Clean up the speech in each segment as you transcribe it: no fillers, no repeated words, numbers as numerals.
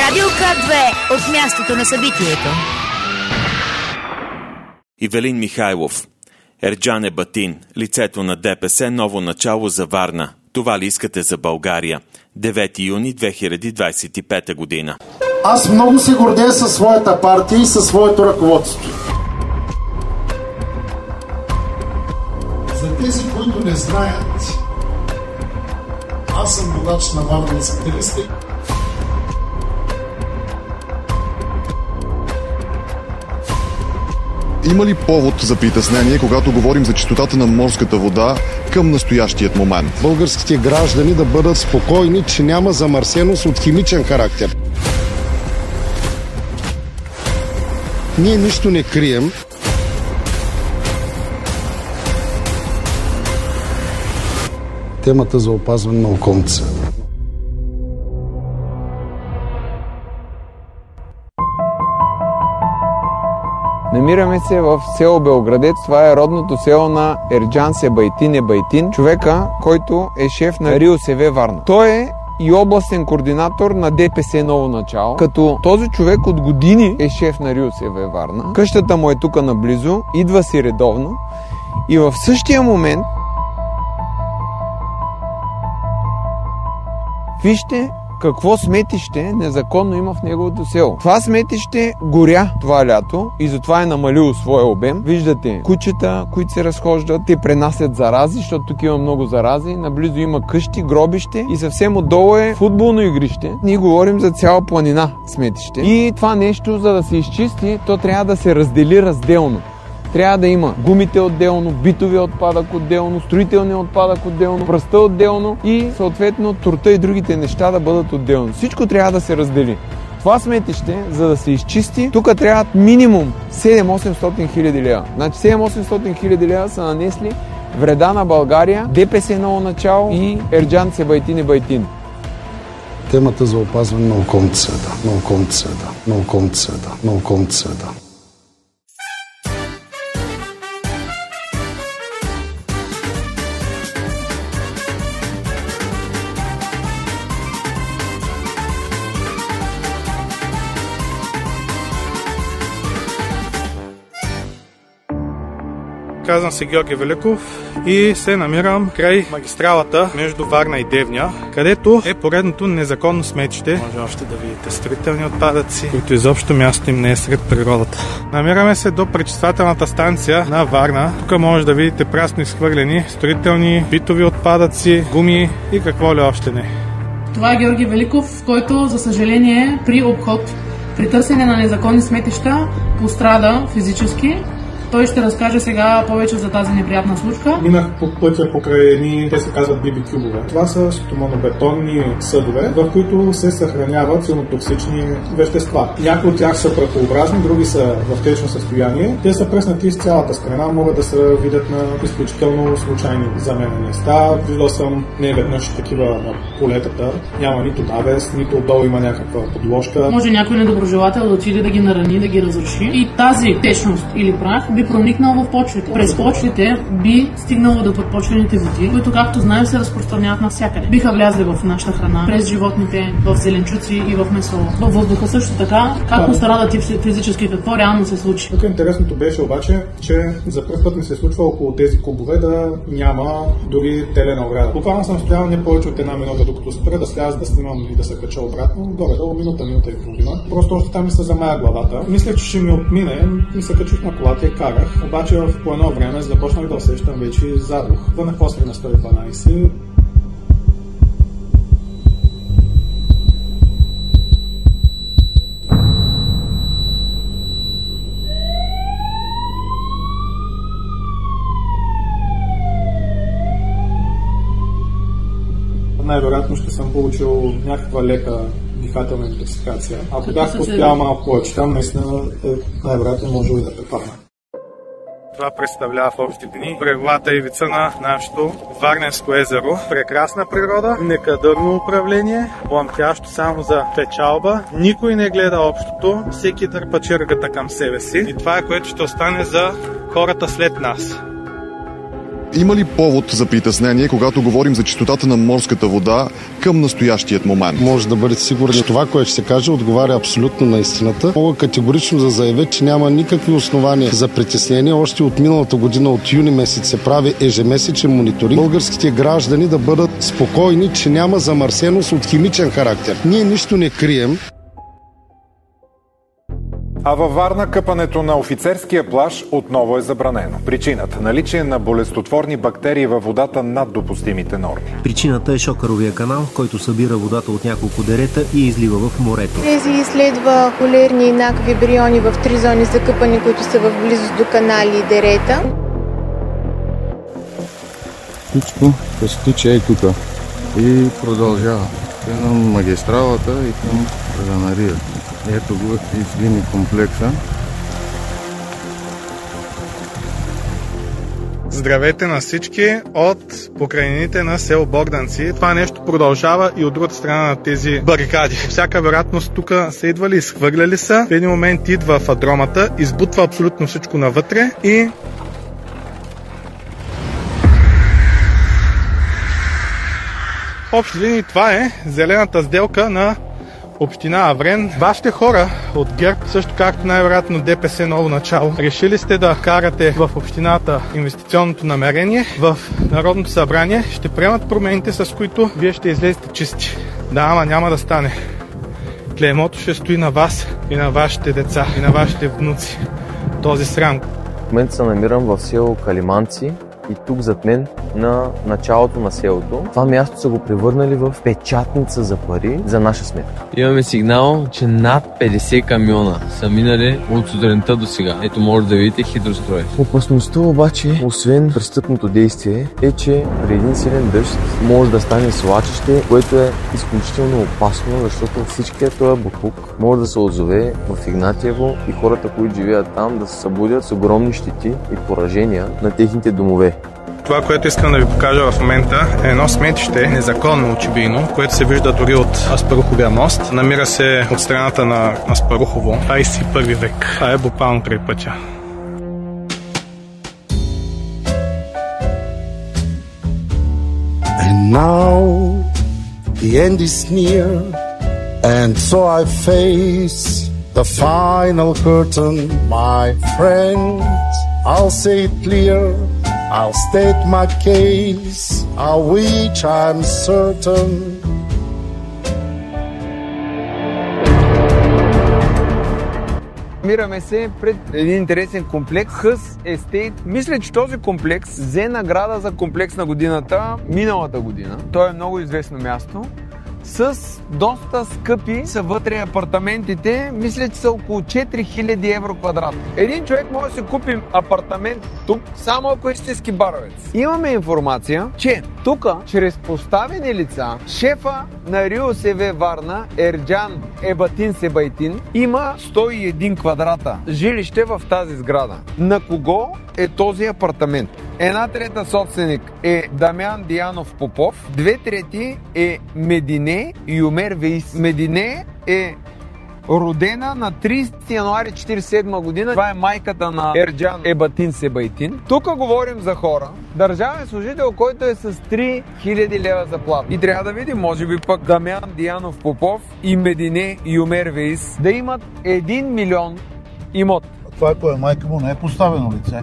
Радио К2 от мястото на събитието. Ивелин Михайлов. Ерджан Ебатин. Лицето на ДПС. Ново начало за Варна. Това ли искате за България? 9 юни 2025 година. Аз много се гордея със своята партия и със своето ръководство. За тези, които не знаят, аз съм водач на варненските листи. Има ли повод за притеснение, когато говорим за чистотата на морската вода към настоящият момент? Българските граждани да бъдат спокойни, че няма замърсеност от химичен характер. Ние нищо не крием. Темата за опазване на околната среда. Намираме се в село Белградец. Това е родното село на Ерджан Себайтин Ебайтин, човека, който е шеф на РИОСВ Варна. Той е и областен координатор на ДПС Ново начало, като този човек от години е шеф на РИОСВ Варна. Къщата му е тук наблизо, идва си редовно и в същия момент вижте какво сметище незаконно има в неговото село. Това сметище горя това лято и затова е намалило своя обем. Виждате кучета, които се разхождат, те пренасят зарази, защото тук има много зарази. Наблизо има къщи, гробище и съвсем отдолу е футболно игрище. Ние говорим за цяла планина сметище. И това нещо, за да се изчисти, то трябва да се раздели разделно. Трябва да има гумите отделно, битовия отпадък отделно, строителния отпадък отделно, пръста отделно и съответно турта и другите неща да бъдат отделно. Всичко трябва да се раздели. Това сметище, за да се изчисти, тук трябва минимум 7-800 хиляди лева. Значи 7-800 хиляди лева са нанесли вреда на България, ДПС Ново начало и Ерджан Себайтин Ебайтин. Темата за опазване на околната среда, на околната среда, на околната среда, на околната среда. Казвам се Георги Великов и се намирам край магистралата между Варна и Девня, където е поредното незаконно сметище. Може още да видите строителни отпадъци, които изобщо място им не е сред природата. Намираме се до пречиствателната станция на Варна. Тук може да видите прясно изхвърлени строителни, битови отпадъци, гуми и какво ли още не. Това е Георги Великов, който за съжаление при обход, при търсене на незаконни сметища пострада физически. Той ще разкаже сега повече за тази неприятна случка. Минах по пътя покрай едни, те се казват BB-кюбове. Това са стоманобетонни съдове, в които се съхраняват силнотоксични вещества. Някои от тях са прахообразни, други са в течно състояние. Те са преснати из цялата страна, могат да се видят на изключително случайни за мен места. Виждал съм неведнъж такива на полетата. Няма нито навес, нито отдолу има някаква подложка. Може някой недоброжелател да отиде да ги нарани, да ги разруши. И тази течност или прах би проникнал в почвите. През почвите би стигнало до подпочвените води, които, както знаем, се разпространяват навсякъде. Биха влязли в нашата храна, през животните, в зеленчуци и в месо. Във въздуха също така. Как пострадат ти физически, какво реално се случи? Тук интересното беше обаче, че за първ път ми се случва около тези кубове да няма дори телена ограда. Буквално съм стоял не повече от една минута, докато спра да сляза да снимам и да се кача обратно. Горе-долу минута и половина. Просто още там ми се замая главата. Мисля, че ще ми отмине и се качих на колата и карах. Обаче по едно време започнах да усещам вече задух. Върнах после на 112. Най-вероятно ще съм получил някаква лека дихателна интоксикация. Ако бях постоял малко повече там, наистина най-вероятно може и да препадна. Това представлява в общи дни бреговата ивица на нашето Варненско езеро. Прекрасна природа, некадърно управление, пламтящо само за печалба. Никой не гледа общото, всеки дърпа чергата към себе си. И това е, което ще остане за хората след нас. Има ли повод за притеснение, когато говорим за чистотата на морската вода към настоящият момент? Може да бъдете сигурни, това, което ще се каже, отговаря абсолютно на истината. Мога категорично да заявя, че няма никакви основания за притеснение. Още от миналата година, от юни месец, се прави ежемесечен мониторинг. Българските граждани да бъдат спокойни, че няма замърсеност от химичен характер. Ние нищо не крием. А във Варна къпането на офицерския плаж отново е забранено. Причината – наличие на болестотворни бактерии във водата над допустимите норми. Причината е Шокаровия канал, който събира водата от няколко дерета и излива в морето. Тези изследва холерни и еднакви вибриони в 3 зони за къпане, които са в близост до канали и дерета. Всичко се стича и тук и продължава към магистралата и към Ранария. Ето го излини комплекса. Здравейте на всички от покрайнините на село Богданци. Това нещо продължава и от другата страна на тези барикади. Всяка вероятност тук са идвали, изхвърляли са. В един момент идва фадромата, избутва абсолютно всичко навътре и в общи линии това е зелената сделка на община Аврен. Вашите хора от ГЕРБ, също както най-вероятно ДПС ново начало, решили сте да карате в общината инвестиционното намерение. В Народното събрание ще приемат промените, с които вие ще излезете чисти. Да, ама няма да стане. Клеймото ще стои на вас и на вашите деца и на вашите внуци. Този срам. В момента се намирам в село Калиманци и тук зад мен на началото на селото. Това място са го превърнали в печатница за пари за наша сметка. Имаме сигнал, че над 50 камиона са минали от сутринта до сега. Ето може да видите хидрострой. Опасността обаче, освен престъпното действие, е, че при един силен дъжд може да стане свлачище, което е изключително опасно, защото всичкият този буклук може да се озове в Игнатиево и хората, които живеят там, да се събудят с огромни щети и поражения на техните домове. Това, което искам да ви покажа в момента е едно сметище, незаконно очевидно, което се вижда дори от Аспаруховия мост. Намира се от страната на Аспарухово, 21 век. Това е буквално край пътя. And now the end is near, and so I face the final curtain, my friends. I'll say it clear, I'll state my case, of which I'm certain. Намираме се пред един интересен комплекс, Хъс Естейт. Мисля, че този комплекс взе награда за комплекс на годината миналата година. Той е много известно място. С доста скъпи са вътре апартаментите. Мисля, че са около 4000 евро квадрат. Един човек може да си купи апартамент тук, само ако е истински баровец. Имаме информация, че тук, чрез поставени лица, шефа на РИОСВ Варна, Ерджан Ебатин Себайтин, има 101 квадрата жилище в тази сграда. На кого е този апартамент? 1/3 собственик е Дамян Диянов Попов, 2/3 е Медине Юмер Вейс. Медине е родена на 30 януари 1947 година. Това е майката на Ерджан Ебатин Себайтин. Тук говорим за хора. Държавен служител, който е с 3000 лева заплата. И трябва да видим, може би пък Дамян Диянов Попов и Медине Юмер Вейс да имат 1 милион имот. Това, ако е майка му, не е поставено лице.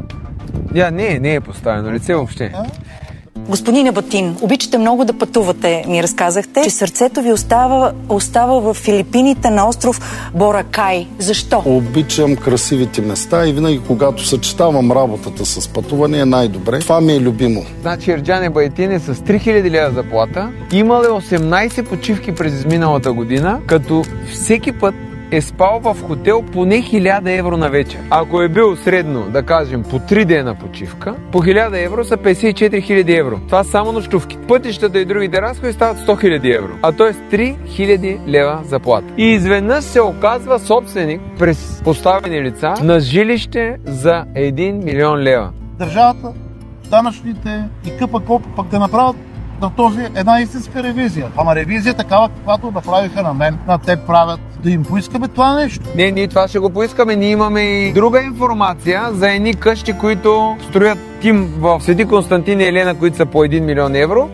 Не е поставено лице въобще. Господин Ебатин, обичате много да пътувате, ми разказахте, че сърцето ви остава в Филипините на остров Боракай. Защо? Обичам красивите места и винаги, когато съчетавам работата с пътуване, е най-добре. Това ми е любимо. Значи Ерджан Ебатин е с 3000 лева заплата. Имал е 18 почивки през изминалата година, като всеки път е спал в хотел поне 1000 евро на вечер. Ако е бил средно, да кажем, по 3 дена почивка, по 1000 евро са 54 000 евро. Това само нощувките. Пътищата и другите разходи стават 100 000 евро. А т.е. 3000 лева заплата. И изведнъж се оказва собственик през поставени лица на жилище за 1 милион лева. Държавата, данъчните и КПКОП пък да направят на този една истинска ревизия. Ама ревизия такава, каквато направиха на мен, на теб правят. да им поискаме това нещо. Не, ние това ще го поискаме. Ние имаме и друга информация за едни къщи, които строят тим в Свети Константин и Елена, които са по 1 милион евро.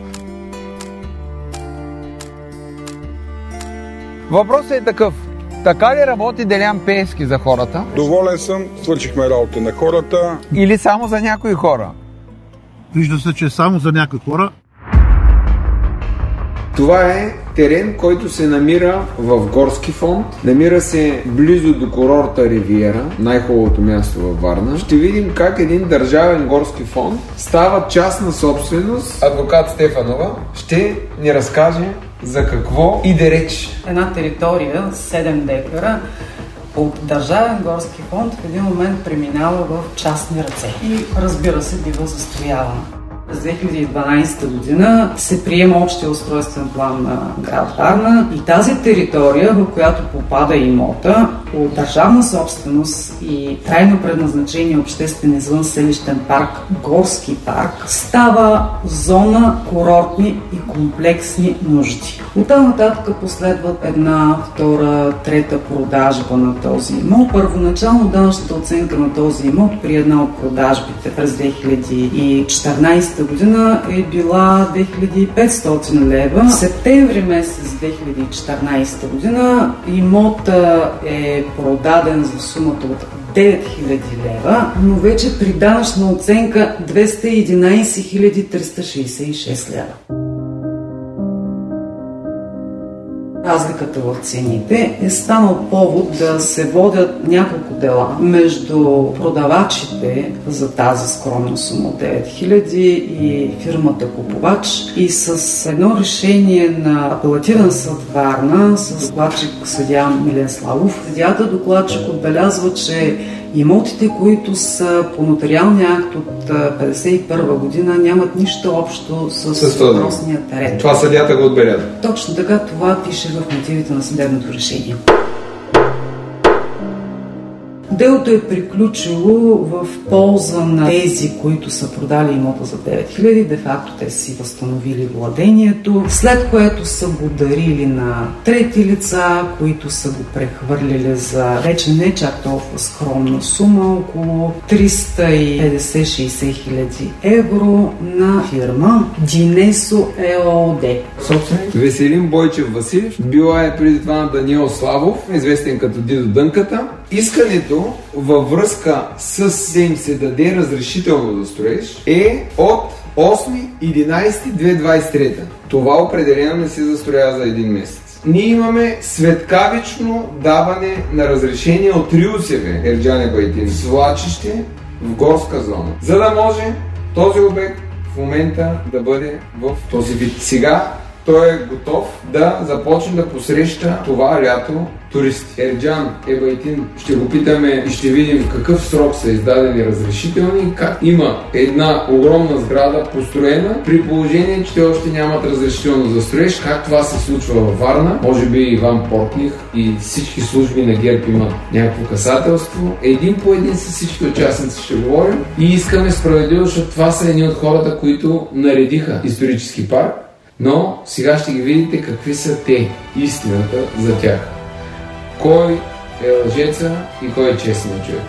Въпросът е такъв. Така ли работи Делян Пеевски за хората? Доволен съм, свършихме работа на хората. Или само за някои хора? Вижда се, че е само за някои хора. Това е терен, който се намира в горски фонд. Намира се близо до курорта Ривиера, най-хубавото място във Варна. Ще видим как един държавен горски фонд става частна собственост. Адвокат Стефанова ще ни разкаже за какво иде реч. Една територия, 7 декара, от държавен горски фонд в един момент преминава в частни ръце и, разбира се, бива застроявана. През 2012 година се приема общия устройствен план на град Варна и тази територия, в която попада имота, от държавна собственост и трайно предназначение обществен извънселищен парк, горски парк, става зона курортни и комплексни нужди. Оттам нататък последват една, втора, трета продажба на този имот. Първоначално данъчната оценка на този имот при една от продажбите през 2014 година е била 2500 лева. В септември месец 2014 година имота е продаден за сумата от 9000 лева, но вече при данъчна оценка 211 366 лева. Разликата в цените е станал повод да се водят няколко дела между продавачите за тази скромна сума от 9000 и фирмата купувач, и с едно решение на апелативен съд Варна с докладчик съдия Милен Славов. Съдията докладчик отбелязва, че имотите, които са по нотариалния акт от 1951 година, нямат нищо общо с въпросния терен. Това съдията го отбелязва. Точно така, това пише в мотивите на съдебното решение. Делото е приключило в полза на тези, които са продали имота за 9000, де-факто те си възстановили владението, след което са го дарили на трети лица, които са го прехвърлили за вече не чак толкова скромна сума, около 350-60 хиляди евро на фирма Динесо ЕООД. Собственик Веселин Бойчев Василев, била е преди това на Даниел Славов, известен като Дидо Дънката. Искането във връзка с да им се даде разрешително да строиш е от 8.11.2023. Това определено не се застроява за един месец. Ние имаме светкавично даване на разрешение от РИОСВ Ерджан Ебайтин, свлачище в горска зона, за да може този обект в момента да бъде в този вид. Сега той е готов да започне да посреща това лято туристи. Ерджан Ебайтин ще го питаме и ще видим какъв срок са издадени разрешителни, как има една огромна сграда построена, при положение, че те още нямат разрешително за строеж, как това се случва във Варна. Може би Иван Портних и всички служби на ГЕРБ имат някакво касателство. Един по един с всички участници ще говорим и искаме справедливо, защото това са едни от хората, които наредиха исторически парк. Но сега ще ги видите какви са те, истината за тях. Кой е лъжеца и кой е честният човек.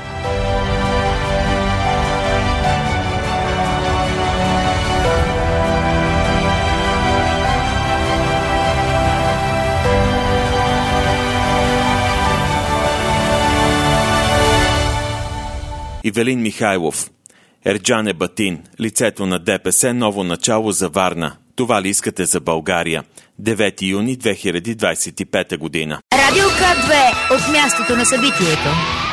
Ивелин Михайлов. Ерджан Ебатин, лицето на ДПС, ново начало за Варна. Това ли искате за България? 9 юни 2025 година. Радио К2 от мястото на събитието.